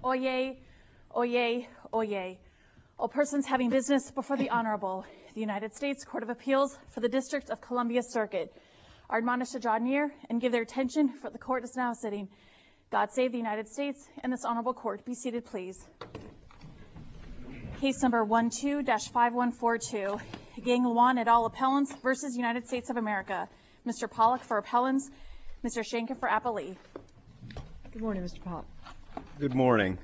Oyez, oyez, oyez. All persons having business before the Honorable, the United States Court of Appeals for the District of Columbia Circuit are admonished to draw near and give their attention, for the court is now sitting. God save the United States and this honorable court. Be seated, please. Case number 12-5142, Gang Luan et al. Appellants versus United States of America. Mr. Pollack for appellants, Mr. Shanker for appellee. Good morning, Mr. Pollack. Good morning.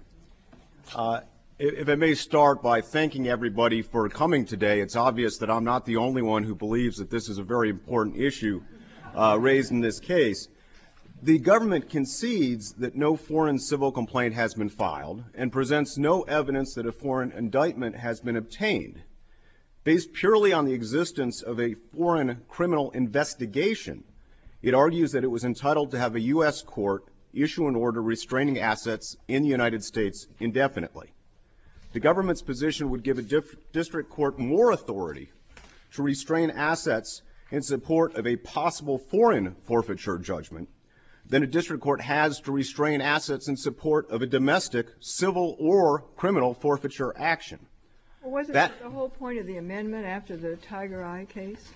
If I may start by thanking everybody for coming today, it's obvious that I'm not the only one who believes that this is a very important issue raised in this case. The government concedes that no foreign civil complaint has been filed and presents no evidence that a foreign indictment has been obtained. Based purely on the existence of a foreign criminal investigation, it argues that it was entitled to have a U.S. court issue an order restraining assets in the United States indefinitely. The government's position would give a district court more authority to restrain assets in support of a possible foreign forfeiture judgment than a district court has to restrain assets in support of a domestic civil or criminal forfeiture action. Well, wasn't that the whole point of the amendment after the Tiger Eye case?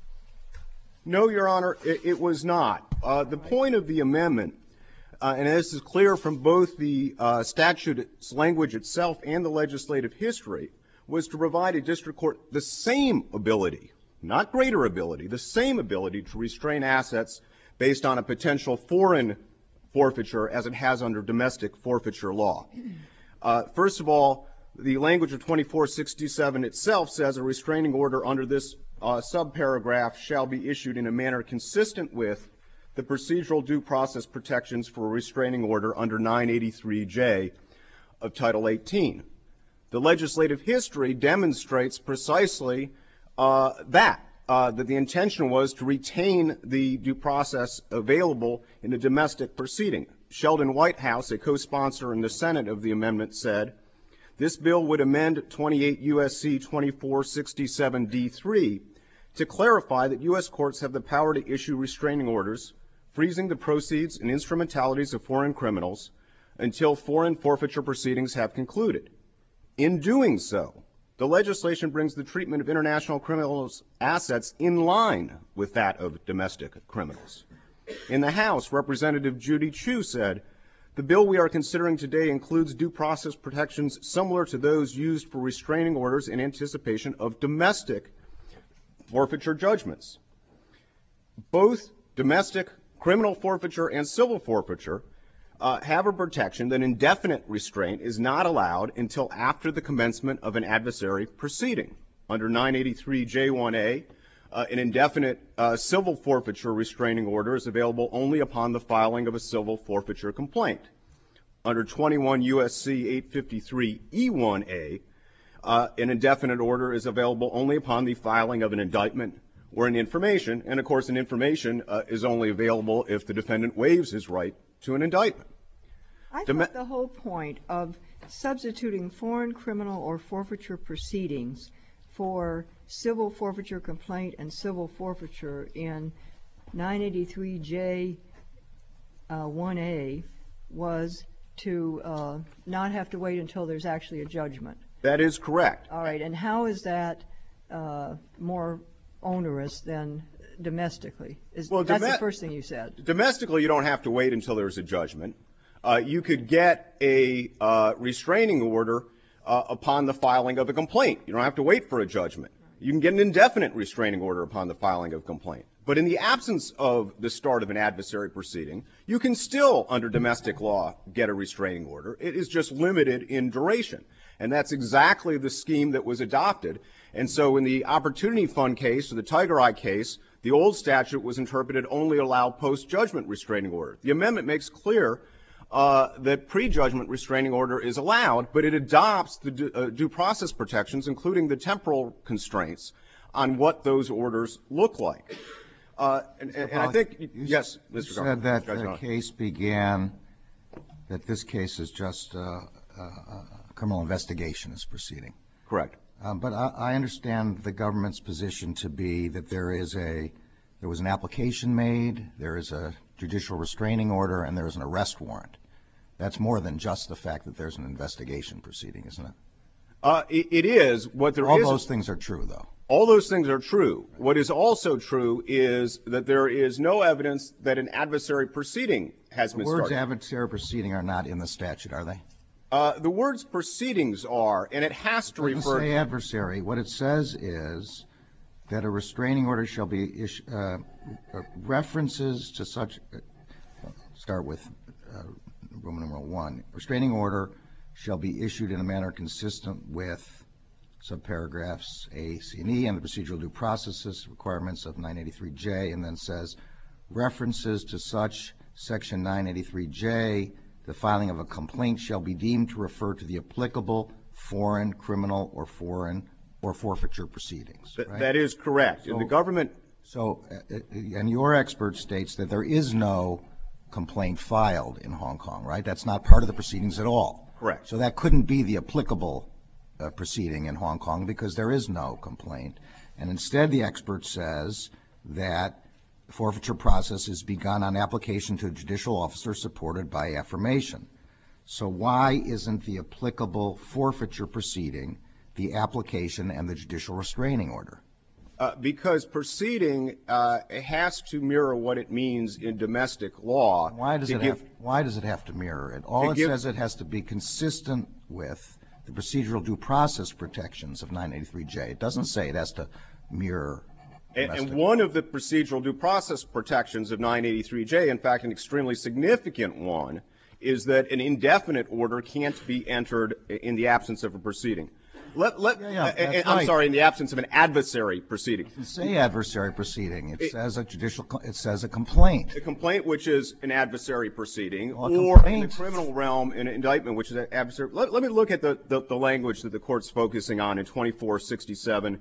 No, Your Honor, it was not. The point of the amendment, and this is clear from both the statute's language itself and the legislative history, was to provide a district court the same ability, not greater ability, the same ability to restrain assets based on a potential foreign forfeiture as it has under domestic forfeiture law. First of all, the language of 2467 itself says a restraining order under this subparagraph shall be issued in a manner consistent with the procedural due process protections for a restraining order under 983J of Title 18. The legislative history demonstrates precisely that the intention was to retain the due process available in a domestic proceeding. Sheldon Whitehouse, a co-sponsor in the Senate of the amendment, said, this bill would amend 28 U.S.C. 2467D3 to clarify that U.S. courts have the power to issue restraining orders freezing the proceeds and instrumentalities of foreign criminals until foreign forfeiture proceedings have concluded. In doing so, the legislation brings the treatment of international criminals' assets in line with that of domestic criminals. In the House, Representative Judy Chu said, the bill we are considering today includes due process protections similar to those used for restraining orders in anticipation of domestic forfeiture judgments. Both domestic criminal forfeiture and civil forfeiture have a protection that indefinite restraint is not allowed until after the commencement of an adversary proceeding. Under 983J1A, an indefinite civil forfeiture restraining order is available only upon the filing of a civil forfeiture complaint. Under 21 U.S.C. 853E1A, an indefinite order is available only upon the filing of an indictment or an information, and of course an information is only available if the defendant waives his right to an indictment. I thought the whole point of substituting foreign criminal or forfeiture proceedings for civil forfeiture complaint and civil forfeiture in 983J1A was to not have to wait until there's actually a judgment. That is correct. All right, and how is that more onerous than domestically? That's the first thing you said. Domestically, you don't have to wait until there's a judgment. You could get a restraining order upon the filing of a complaint. You don't have to wait for a judgment. You can get an indefinite restraining order upon the filing of a complaint. But in the absence of the start of an adversary proceeding, you can still, under domestic law, get a restraining order. It is just limited in duration. And that's exactly the scheme that was adopted. And so in the Opportunity Fund case, or the Tiger Eye case, the old statute was interpreted only to allow post-judgment restraining order. The amendment makes clear that pre-judgment restraining order is allowed, but it adopts the due process protections, including the temporal constraints, on what those orders look like. And I think, yes, Mr. You said that the case began, that this case is just a criminal investigation is proceeding. Correct. But I understand the government's position to be that there was an application made, there is a judicial restraining order, and there is an arrest warrant. That's more than just the fact that there's an investigation proceeding, isn't it? It is. What there All is. those things are true, though. All those things are true. What is also true is that there is no evidence that an adversary proceeding has been started. The words adversary proceeding are not in the statute, are they? The words proceedings are, and it has to It doesn't refer. say adversary. What it says is that a restraining order shall be references to such. Start with Roman numeral 1. Restraining order shall be issued in a manner consistent with subparagraphs A, C, and E, and the procedural due processes requirements of 983J, and then says references to such section 983J, the filing of a complaint shall be deemed to refer to the applicable foreign, criminal, or forfeiture proceedings. Right? That is correct. And the government. And your expert states that there is no complaint filed in Hong Kong, right? That's not part of the proceedings at all. Correct. So that couldn't be the applicable proceeding in Hong Kong because there is no complaint. And instead the expert says that the forfeiture process is begun on application to a judicial officer supported by affirmation. So why isn't the applicable forfeiture proceeding the application and the judicial restraining order? Because proceeding has to mirror what it means in domestic law. Why does it have to mirror it? All it says it has to be consistent with the procedural due process protections of 983J. It doesn't say it has to mirror. And one of the procedural due process protections of 983J, in fact, an extremely significant one, is that an indefinite order can't be entered in the absence of a proceeding. I'm sorry, in the absence of an adversary proceeding. It doesn't say adversary proceeding. It says a complaint. A complaint, which is an adversary proceeding, or in the criminal realm, an indictment, which is an adversary. Let me look at the language that the Court's focusing on in 2467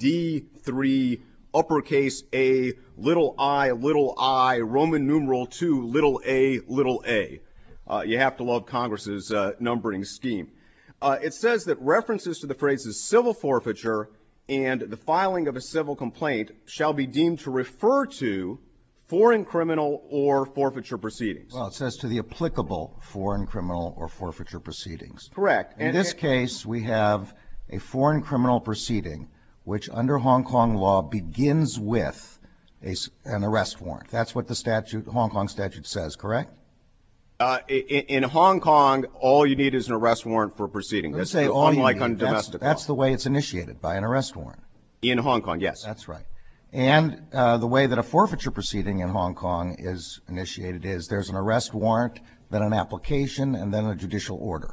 D3, uppercase A, little I, Roman numeral 2, little a, little a. You have to love Congress's numbering scheme. It says that references to the phrases civil forfeiture and the filing of a civil complaint shall be deemed to refer to foreign criminal or forfeiture proceedings. Well, it says to the applicable foreign criminal or forfeiture proceedings. Correct. In this case, we have a foreign criminal proceeding, which under Hong Kong law begins with an arrest warrant. That's what the Hong Kong statute says, correct? In Hong Kong, all you need is an arrest warrant for a proceeding. Let's say all you unlike need. on domestic law. That's the way it's initiated, by an arrest warrant. In Hong Kong, yes. That's right. And the way that a forfeiture proceeding in Hong Kong is initiated is there's an arrest warrant, then an application, and then a judicial order.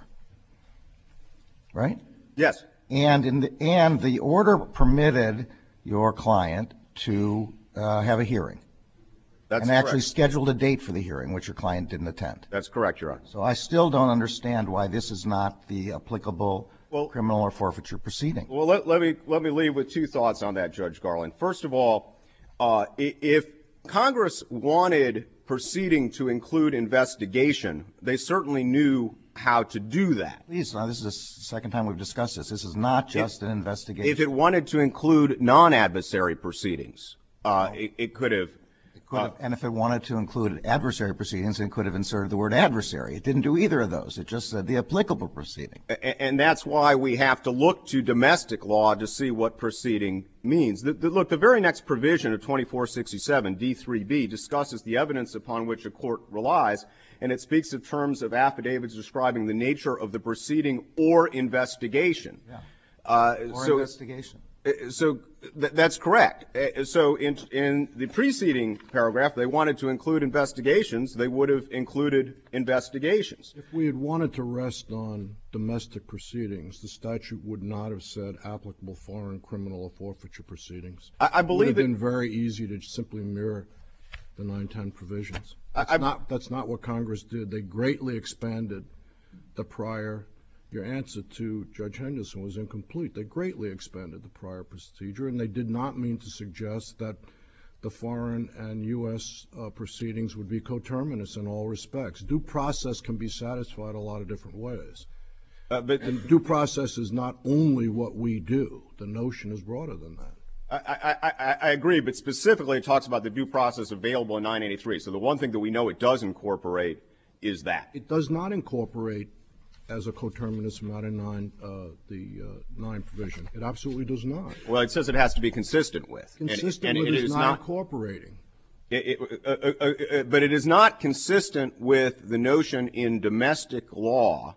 Right? Yes. And the order permitted your client to have a hearing. That's and actually correct. Scheduled a date for the hearing, which your client didn't attend. That's correct, Your Honor. So I still don't understand why this is not the applicable criminal or forfeiture proceeding. Well, let me leave with two thoughts on that, Judge Garland. First of all, if Congress wanted proceeding to include investigation, they certainly knew how to do that. Please, now this is the second time we've discussed this. This is not just an investigation. If it wanted to include non-adversary proceedings, it could have. And if it wanted to include adversary proceedings, it could have inserted the word adversary. It didn't do either of those. It just said the applicable proceeding. And that's why we have to look to domestic law to see what proceeding means. Look, the very next provision of 2467, D3B, discusses the evidence upon which a court relies, and it speaks in terms of affidavits describing the nature of the proceeding or investigation. Yeah. Investigation. So that's correct. So in the preceding paragraph, they wanted to include investigations. They would have included investigations. If we had wanted to rest on domestic proceedings, the statute would not have said applicable foreign criminal or forfeiture proceedings. I believe it would have been very easy to simply mirror the 910 provisions. That's not what Congress did. They greatly expanded the prior. Your answer to Judge Henderson was incomplete. They greatly expanded the prior procedure, and they did not mean to suggest that the foreign and U.S. Proceedings would be coterminous in all respects. Due process can be satisfied a lot of different ways. And due process is not only what we do. The notion is broader than that. I agree, but specifically it talks about the due process available in 983. So the one thing that we know it does incorporate is that. It does not incorporate as a coterminous matter the 9 provision. It absolutely does not. Well, it says it has to be consistent with. Consistent with is not incorporating. But it is not consistent with the notion in domestic law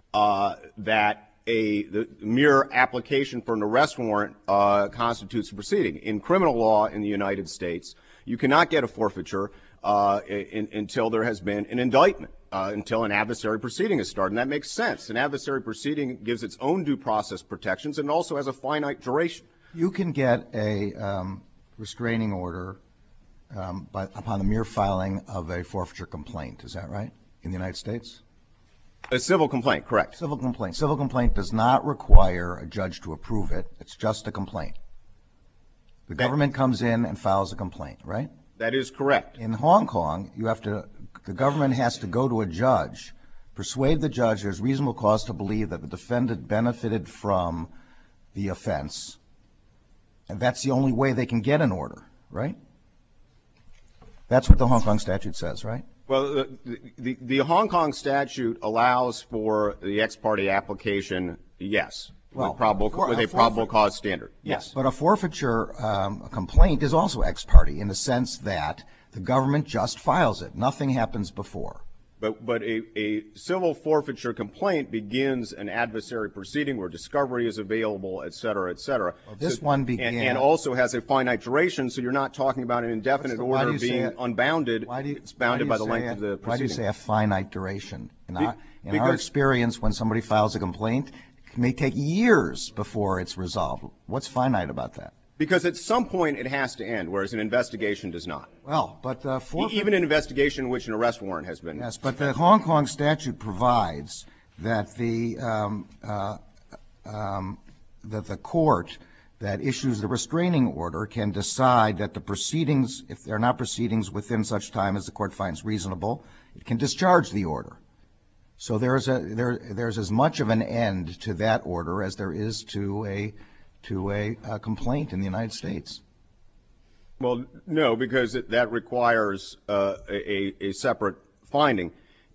that the mere application for an arrest warrant constitutes a proceeding. In criminal law in the United States, you cannot get a forfeiture until there has been an indictment, until an adversary proceeding is started. And that makes sense. An adversary proceeding gives its own due process protections and also has a finite duration. You can get a restraining order upon the mere filing of a forfeiture complaint. Is that right? In the United States? A civil complaint, correct. Civil complaint. Civil complaint does not require a judge to approve it. It's just a complaint. The government comes in and files a complaint, right? That is correct. In Hong Kong, the government has to go to a judge, persuade the judge there's reasonable cause to believe that the defendant benefited from the offense, and that's the only way they can get an order, right? That's what the Hong Kong statute says, right? Well, the Hong Kong statute allows for the ex parte application, yes, with a probable cause standard. Yes. But a forfeiture complaint is also ex parte in the sense that the government just files it. Nothing happens before. But a civil forfeiture complaint begins an adversary proceeding where discovery is available, et cetera, et cetera. Well, this one began. And also has a finite duration, so you're not talking about an indefinite order being unbounded. It's bounded by the length of the proceeding. Why do you say a finite duration? In our experience, when somebody files a complaint, it may take years before it's resolved. What's finite about that? Because at some point it has to end, whereas an investigation does not. Well, but even an investigation in which an arrest warrant has been. Yes, but the Hong Kong statute provides that the court that issues the restraining order can decide that the proceedings, if they're not proceedings within such time as the court finds reasonable, it can discharge the order. So there's as much of an end to that order as there is to a complaint in the United States. Well, no, because that requires a separate finding.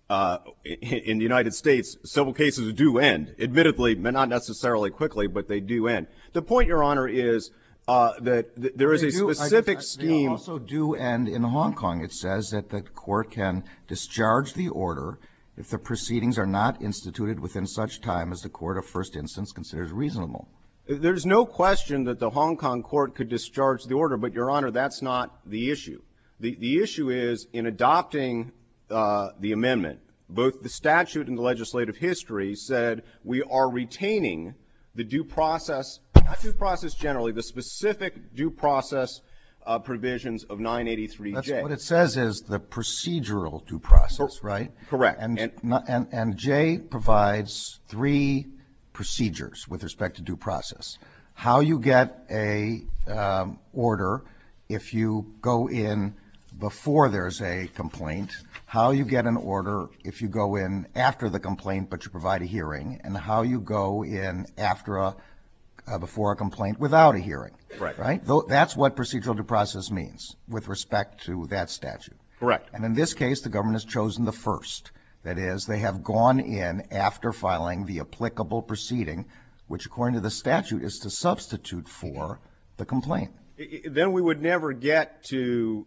In the United States, civil cases do end, admittedly, not necessarily quickly, but they do end. The point, Your Honor, is that there is a specific scheme. They also do end in Hong Kong. It says that the court can discharge the order if the proceedings are not instituted within such time as the court of first instance considers reasonable. There's no question that the Hong Kong court could discharge the order, but, Your Honor, that's not the issue. The issue is, in adopting the amendment, both the statute and the legislative history said we are retaining the due process, not due process generally, the specific due process provisions of 983J. That's what it says is the procedural due process, right? Correct. And J provides 3 procedures with respect to due process. How you get a order if you go in before there's a complaint, how you get an order if you go in after the complaint but you provide a hearing, and how you go in after before a complaint without a hearing. Right? That's what procedural due process means with respect to that statute. Correct. And in this case, the government has chosen the first. That is, they have gone in after filing the applicable proceeding, which according to the statute is to substitute for the complaint. Then we would never get to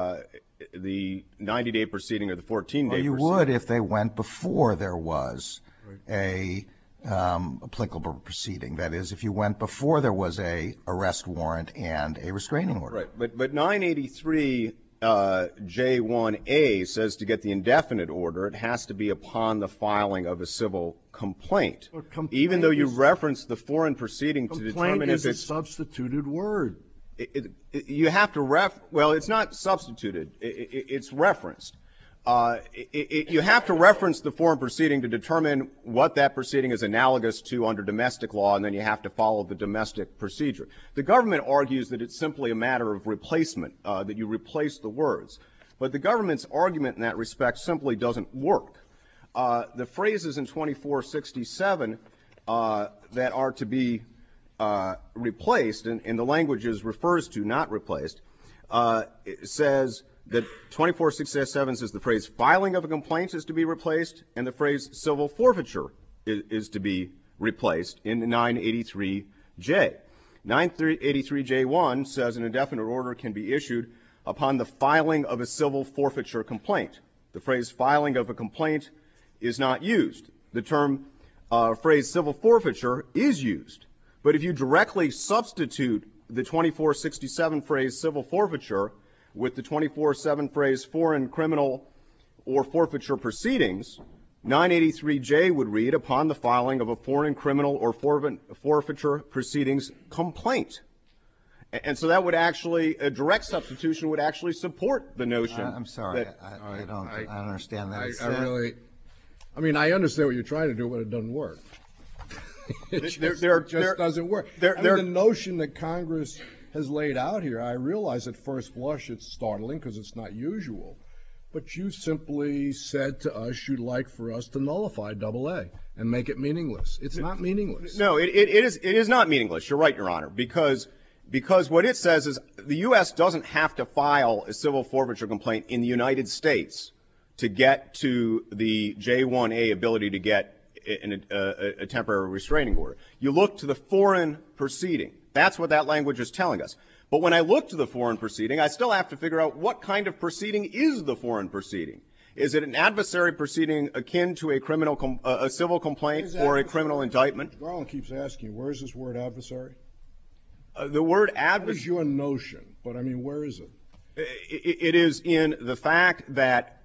the 90-day proceeding or the 14-day proceeding. Well, you would if they went before there was a applicable proceeding. That is, if you went before there was a arrest warrant and a restraining order. Right. But 983 J1A says to get the indefinite order, it has to be upon the filing of a civil complaint. Even though you reference the foreign proceeding to determine if it's... Complaint is a substituted word. You have to well, it's not substituted. It's referenced. You have to reference the foreign proceeding to determine what that proceeding is analogous to under domestic law, and then you have to follow the domestic procedure. The government argues that it's simply a matter of replacement, that you replace the words. But the government's argument in that respect simply doesn't work. The phrases in 2467 that are to be replaced, and the language is refers to, not replaced, it says that 2467 says the phrase filing of a complaint is to be replaced and the phrase civil forfeiture is to be replaced in 983J. 983J1 says an indefinite order can be issued upon the filing of a civil forfeiture complaint. The phrase filing of a complaint is not used. The term phrase civil forfeiture is used. But if you directly substitute the 2467 phrase civil forfeiture with the 247 phrase foreign criminal or forfeiture proceedings, 983J would read upon the filing of a foreign criminal or forfeiture proceedings complaint. And so that would actually, a direct substitution would actually support the notion. I'm sorry, I don't understand that. I understand what you're trying to do, but it doesn't work. It just doesn't work. The notion that Congress has laid out here, I realize at first blush it's startling because it's not usual. But you simply said to us you'd like for us to nullify AA and make it meaningless. It's not meaningless. No, it is not meaningless. You're right, Your Honor, because what it says is the U.S. doesn't have to file a civil forfeiture complaint in the United States to get to the J1A ability to get a temporary restraining order. You look to the foreign proceeding. That's what that language is telling us. But when I look to the foreign proceeding, I still have to figure out what kind of proceeding is the foreign proceeding. Is it an adversary proceeding akin to a civil complaint or a criminal indictment? Garland keeps asking, where is this word adversary? The word adversary. What is your notion? But, where is it? It is in the fact that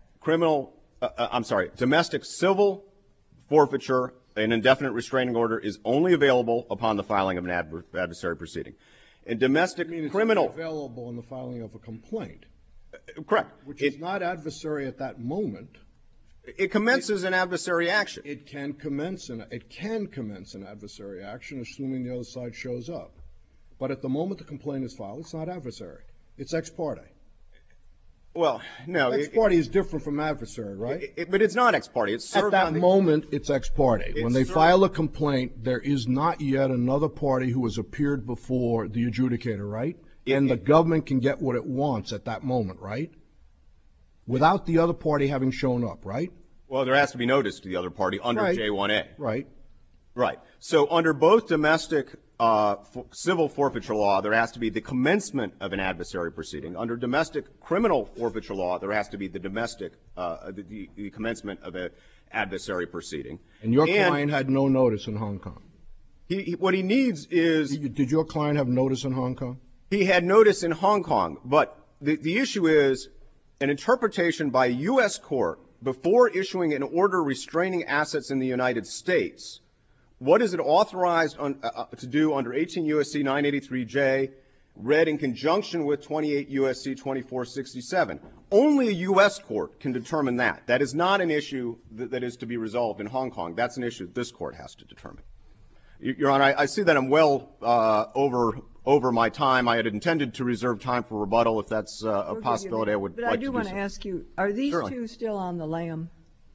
domestic civil forfeiture, an indefinite restraining order, is only available upon the filing of an adversary proceeding. And domestic criminal. It's available in the filing of a complaint. Correct. Which is not adversary at that moment. It commences an adversary action. It can commence an adversary action, assuming the other side shows up. But at the moment the complaint is filed, it's not adversary. It's ex parte. Well, no. Ex parte is different from adversary, right? But it's not ex parte. It's served at that moment, it's ex parte. When they file a complaint, there is not yet another party who has appeared before the adjudicator, right? And the government can get what it wants at that moment, right? Without the other party having shown up, right? Well, there has to be notice to the other party under J1A. Right. Right. So under both domestic civil forfeiture law, there has to be the commencement of an adversary proceeding. Under domestic criminal forfeiture law, there has to be the commencement of an adversary proceeding. And your client had no notice in Hong Kong? What he needs is... Did your client have notice in Hong Kong? He had notice in Hong Kong, but the issue is an interpretation by a U.S. court before issuing an order restraining assets in the United States. What is it authorized to do under 18 U.S.C. 983J, read in conjunction with 28 U.S.C. 2467? Only a U.S. court can determine that. That is not an issue that is to be resolved in Hong Kong. That's an issue this court has to determine. Your Honor, I see that I'm well over my time. I had intended to reserve time for rebuttal. If that's a possibility, I would like to do so. But I do want to ask you, are these two still on the lam?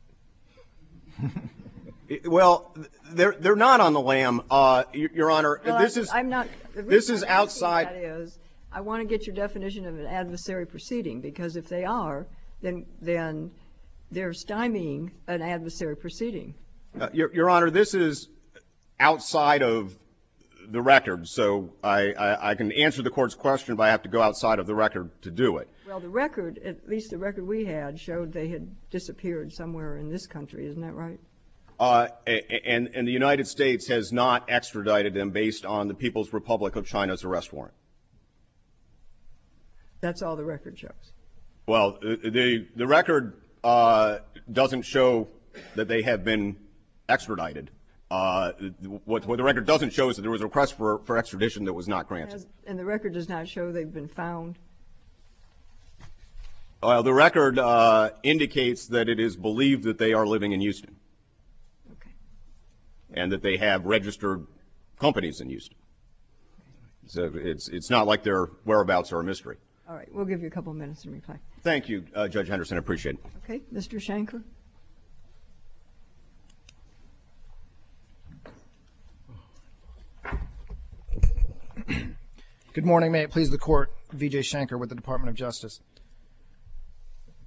Well, they're not on the lam, Your Honor. Well, this is outside. That is, I want to get your definition of an adversary proceeding, because if they are, then they're stymieing an adversary proceeding. Your Honor, this is outside of the record, so I can answer the court's question, but I have to go outside of the record to do it. Well, the record, at least the record we had, showed they had disappeared somewhere in this country. Isn't that right? And the United States has not extradited them based on the People's Republic of China's arrest warrant. That's all the record shows. Well, the record doesn't show that they have been extradited. What the record doesn't show is that there was a request for extradition that was not granted. And the record does not show they've been found? Well, the record indicates that it is believed that they are living in Houston. Okay. And that they have registered companies in Houston. So it's not like their whereabouts are a mystery. All right. We'll give you a couple of minutes in reply. Thank you, Judge Henderson. I appreciate it. Okay. Mr. Shanker? Good morning. May it please the Court. Vijay Shankar with the Department of Justice.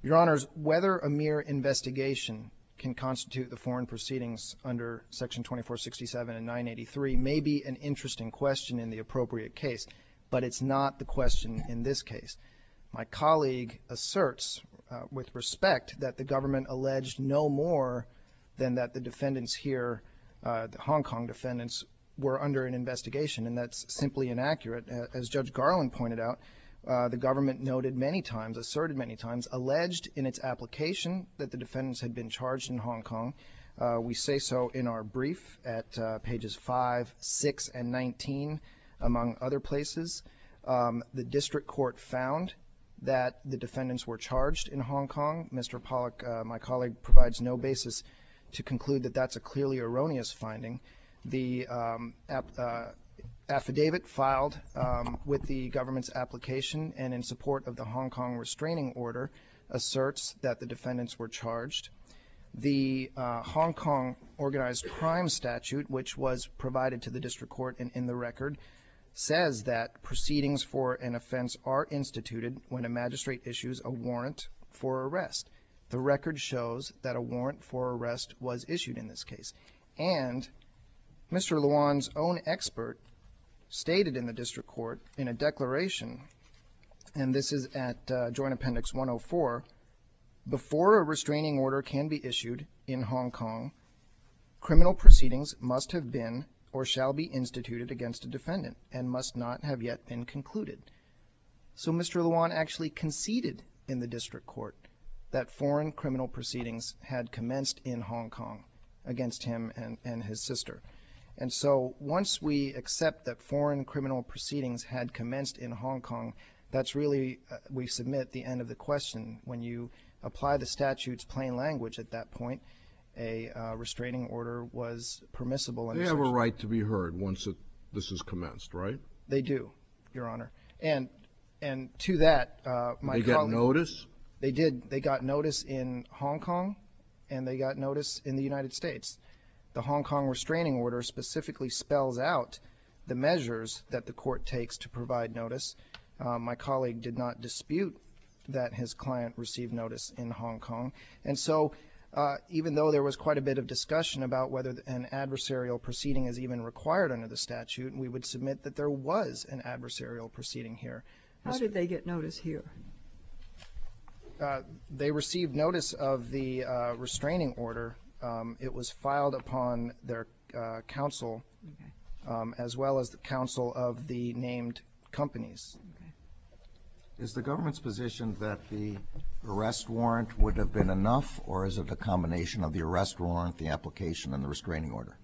Your Honors, whether a mere investigation can constitute the foreign proceedings under Section 2467 and 983 may be an interesting question in the appropriate case, but it's not the question in this case. My colleague asserts, with respect, that the government alleged no more than that the defendants here, the Hong Kong defendants, were under an investigation, and that's simply inaccurate. As Judge Garland pointed out, the government noted many times, asserted many times, alleged in its application that the defendants had been charged in Hong Kong. We say so in our brief at pages 5, 6, and 19, among other places. The district court found that the defendants were charged in Hong Kong. Mr. Pollack, my colleague, provides no basis to conclude that that's a clearly erroneous finding. The affidavit filed with the government's application and in support of the Hong Kong restraining order asserts that the defendants were charged. The Hong Kong organized crime statute, which was provided to the district court and in the record, says that proceedings for an offense are instituted when a magistrate issues a warrant for arrest. The record shows that a warrant for arrest was issued in this case. And Mr. Luan's own expert stated in the district court in a declaration, and this is at Joint Appendix 104, before a restraining order can be issued in Hong Kong, criminal proceedings must have been or shall be instituted against a defendant and must not have yet been concluded. So Mr. Luan actually conceded in the district court that foreign criminal proceedings had commenced in Hong Kong against him and his sister. And so once we accept that foreign criminal proceedings had commenced in Hong Kong, that's really, we submit, the end of the question. When you apply the statute's plain language at that point, a restraining order was permissible. They have a right to be heard once this is commenced, right? They do, Your Honor. And to that, my colleague... They get notice? They did. They got notice in Hong Kong, and they got notice in the United States. The Hong Kong restraining order specifically spells out the measures that the court takes to provide notice. My colleague did not dispute that his client received notice in Hong Kong. And so even though there was quite a bit of discussion about whether an adversarial proceeding is even required under the statute, we would submit that there was an adversarial proceeding here. How did they get notice here? They received notice of the restraining order. It was filed upon their counsel, as well as the counsel of the named companies. Is the government's position that the arrest warrant would have been enough, or is it a combination of the arrest warrant, the application, and the restraining order?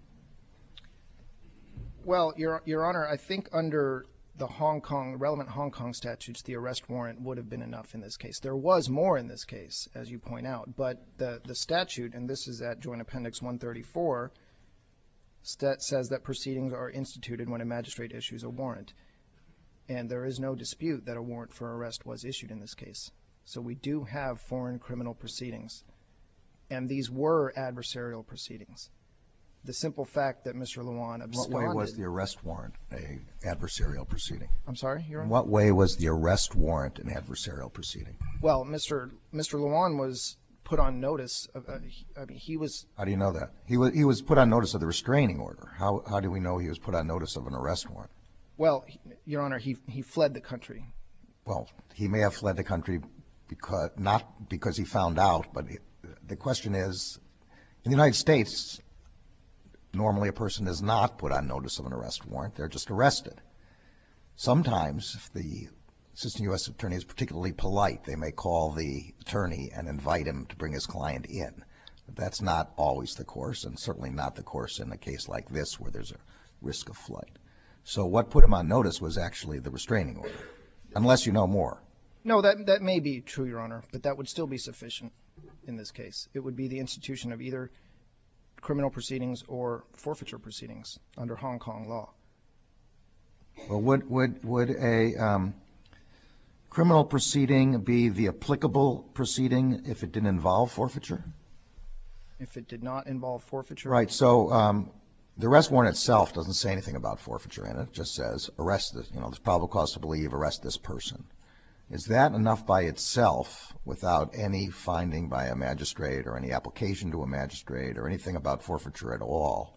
Well, Your Honor, I think under the relevant Hong Kong statutes, the arrest warrant would have been enough in this case. There was more in this case, as you point out, but the statute, and this is at Joint Appendix 134, says that proceedings are instituted when a magistrate issues a warrant. And there is no dispute that a warrant for arrest was issued in this case. So we do have foreign criminal proceedings, and these were adversarial proceedings. The simple fact that Mr. Luan absconded... What way was the arrest warrant an adversarial proceeding? I'm sorry, Your Honor? In what way was the arrest warrant an adversarial proceeding? Well, Mr. Luan was put on notice. He was... How do you know that? He was put on notice of the restraining order. How do we know he was put on notice of an arrest warrant? Well, Your Honor, he fled the country. Well, he may have fled the country not because he found out, but the question is, in the United States, normally a person is not put on notice of an arrest warrant. They're just arrested. Sometimes, if the assistant U.S. attorney is particularly polite, they may call the attorney and invite him to bring his client in. But that's not always the course, and certainly not the course in a case like this where there's a risk of flight. So what put him on notice was actually the restraining order, unless you know more. No, that may be true, Your Honor, but that would still be sufficient in this case. It would be the institution of either criminal proceedings or forfeiture proceedings under Hong Kong law. Well, would a criminal proceeding be the applicable proceeding if it didn't involve forfeiture? If it did not involve forfeiture? Right. So the arrest warrant itself doesn't say anything about forfeiture in it. It just says arrest this, there's probable cause to believe, arrest this person. Is that enough by itself without any finding by a magistrate or any application to a magistrate or anything about forfeiture at all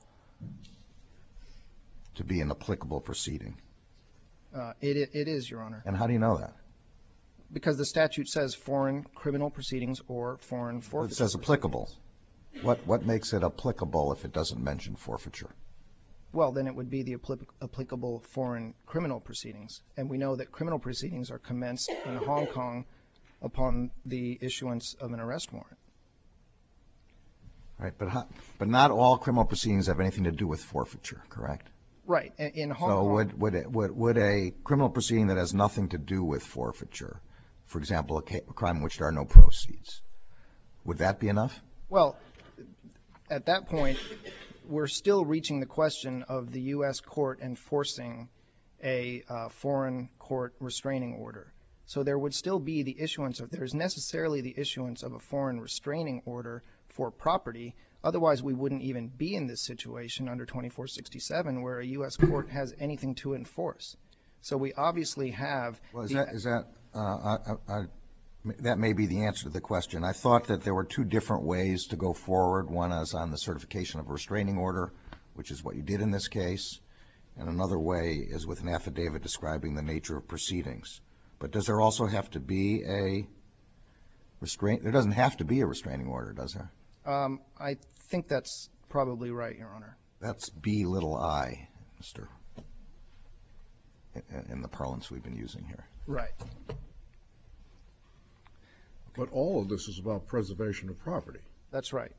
to be an applicable proceeding? It is, Your Honor. And how do you know that? Because the statute says foreign criminal proceedings or foreign forfeiture. It says applicable. What makes it applicable if it doesn't mention forfeiture? Well, then it would be the applicable foreign criminal proceedings. And we know that criminal proceedings are commenced in Hong Kong upon the issuance of an arrest warrant. Right, but not all criminal proceedings have anything to do with forfeiture, correct? Right. In Hong Kong. So would a criminal proceeding that has nothing to do with forfeiture, for example, a crime in which there are no proceeds, would that be enough? Well, at that point, we're still reaching the question of the U.S. court enforcing a foreign court restraining order. So there would still be the issuance of, there's necessarily the issuance of a foreign restraining order for property. Otherwise, we wouldn't even be in this situation under 2467 where a U.S. court has anything to enforce. So we obviously have. Well, that may be the answer to the question. I thought that there were two different ways to go forward. One is on the certification of a restraining order, which is what you did in this case, and another way is with an affidavit describing the nature of proceedings. But does there also have to be a restraint? There doesn't have to be a restraining order, does there? I think that's probably right, Your Honor. That's B-little-I, Mr. in the parlance we've been using here. Right. But all of this is about preservation of property. That's right.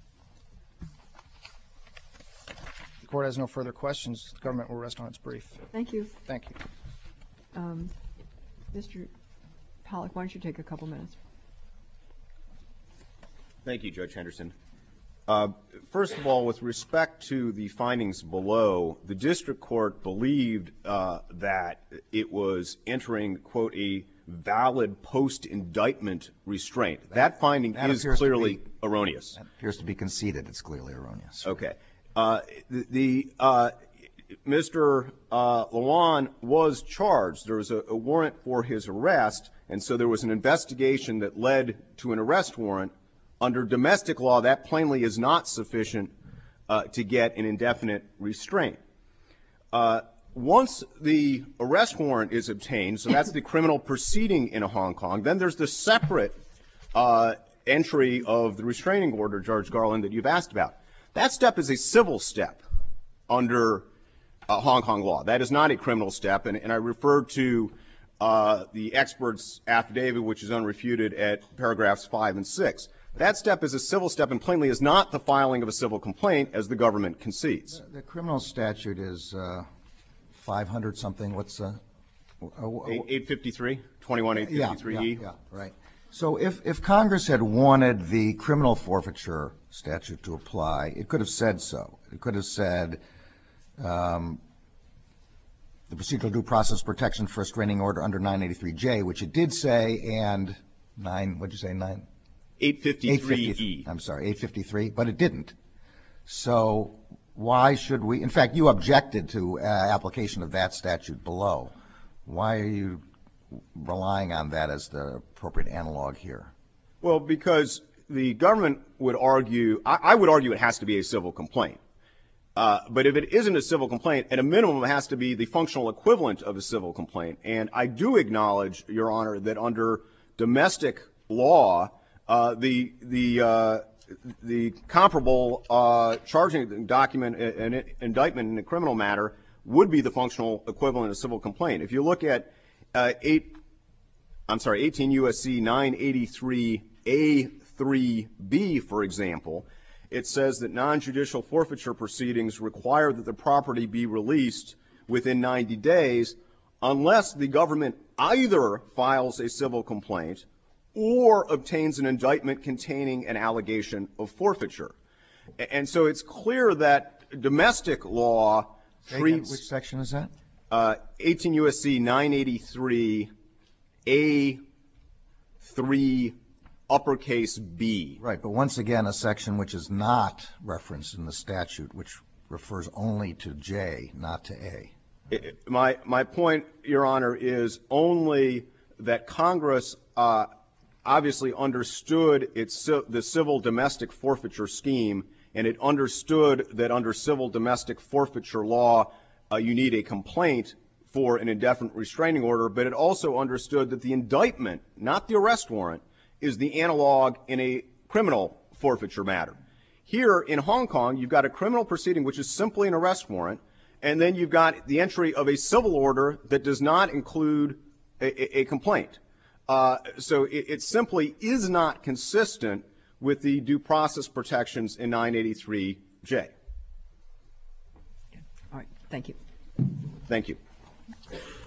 The court has no further questions. The government will rest on its brief. Thank you. Thank you. Mr. Pollack, why don't you take a couple minutes? Thank you, Judge Henderson. First of all, with respect to the findings below, the district court believed that it was entering, quote, a valid post-indictment restraint. That finding is clearly erroneous. That appears to be conceded. It's clearly erroneous. Okay. Mr. Lawan was charged. There was a warrant for his arrest, and so there was an investigation that led to an arrest warrant. Under domestic law, that plainly is not sufficient to get an indefinite restraint. Once the arrest warrant is obtained, so that's the criminal proceeding in Hong Kong, then there's the separate entry of the restraining order, Judge Garland, that you've asked about. That step is a civil step under Hong Kong law. That is not a criminal step, and I refer to the expert's affidavit, which is unrefuted at paragraphs 5 and 6. That step is a civil step and plainly is not the filing of a civil complaint, as the government concedes. The criminal statute is 500-something. What's 853, 21853E? Yeah, right. So if Congress had wanted the criminal forfeiture statute to apply, it could have said so. It could have said the procedural due process protection for restraining order under 983J, which it did say, and 853E. I'm sorry, 853, but it didn't. So why should we? In fact, you objected to application of that statute below. Why are you relying on that as the appropriate analog here? Well, because the government would argue, I would argue it has to be a civil complaint. But if it isn't a civil complaint, at a minimum it has to be the functional equivalent of a civil complaint. And I do acknowledge, Your Honor, that under domestic law, the comparable charging document and indictment in a criminal matter would be the functional equivalent of a civil complaint. If you look at 18 U.S.C. 983A3B, for example, it says that non-judicial forfeiture proceedings require that the property be released within 90 days unless the government either files a civil complaint or obtains an indictment containing an allegation of forfeiture. And so it's clear that domestic law treats... Which section is that? 18 U.S.C. 983A3 uppercase B. Right, but once again, a section which is not referenced in the statute, which refers only to J, not to A. My point, Your Honor, is only that Congress obviously understood the civil domestic forfeiture scheme, and it understood that under civil domestic forfeiture law, you need a complaint for an indefinite restraining order, but it also understood that the indictment, not the arrest warrant, is the analog in a criminal forfeiture matter. Here in Hong Kong, you've got a criminal proceeding which is simply an arrest warrant, and then you've got the entry of a civil order that does not include a complaint. So it simply is not consistent with the due process protections in 983J. All right. Thank you. Thank you.